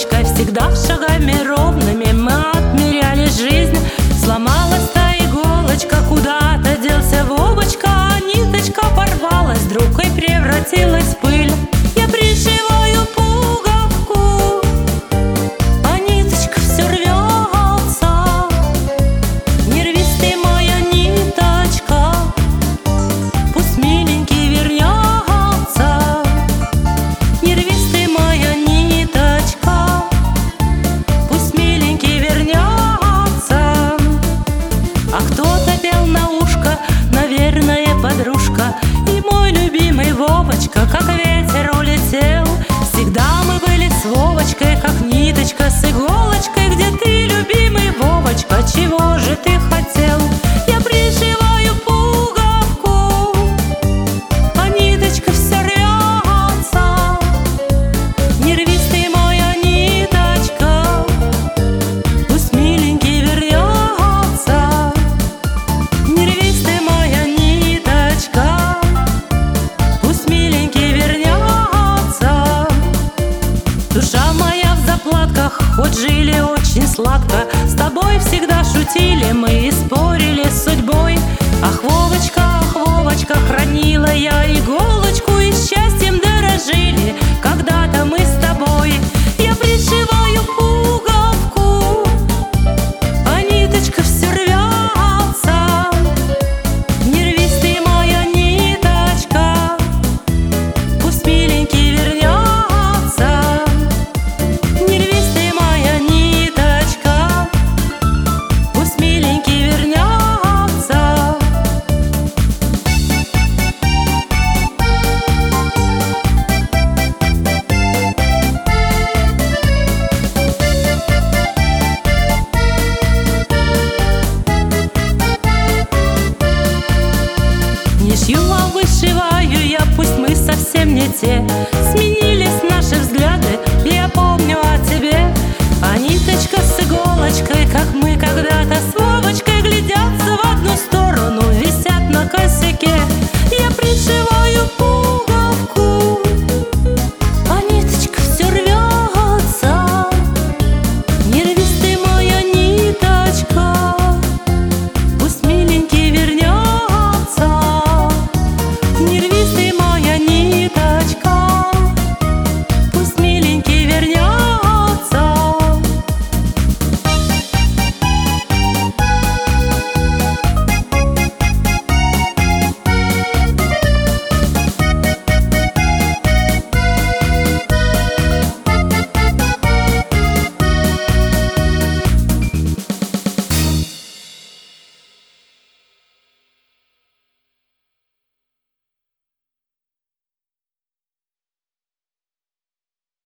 Вовочкой всегда шагами ровными мы отмеряли жизнь. Сломалась та иголочка, куда-то делся Вовочка, а ниточка порвалась вдруг и превратилась в пыль. Я пришиваю пуговку, а ниточка все рвется. Не рвись ты, моя ниточка, пусть миленький вернется. Не рвись ты, моя ниточка, пусть миленький вернется. А кто-то пел на ушко, наверное, подружка, и мой любимый Вовочка, как ветер, улетел. Всегда мы были с Вовочкой, как ниточка с иголочкой. Где ты, любимый Вовочка, чего же ты хотел? Я пришиваю пуговку, а ниточка все рвется. Не рвись ты, моя ниточка, пусть миленький вернется. Не рвись ты, моя ниточка, пусть миленький вернется. Душа моя в заплатках, хоть жили очень сладко, с тобой всегда шутили мы и спорили с судьбой. Ах, Вовочка, хранила я иголочку, и счастьем дорожили когда-то мы с тобой. Я пришиваю пуговку, а ниточка все рвется. Не рвись ты, моя ниточка, пусть миленький вернется. Не рвись ты, моя ниточка, пусть миленький вернется. Не шью, а вышиваю я, пусть мы совсем не те.